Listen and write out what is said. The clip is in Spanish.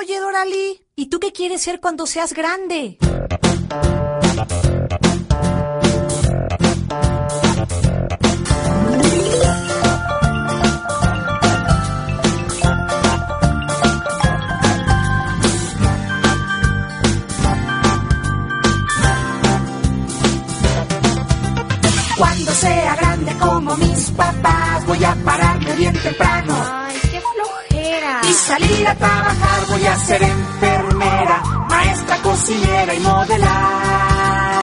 Oye, Dorali, ¿y tú qué quieres ser cuando seas grande? Cuando sea grande como mis papás, voy a pararme bien temprano. Ay, qué flojera. Y salir a trabajar, voy a ser enfermera, maestra, cocinera y modelar.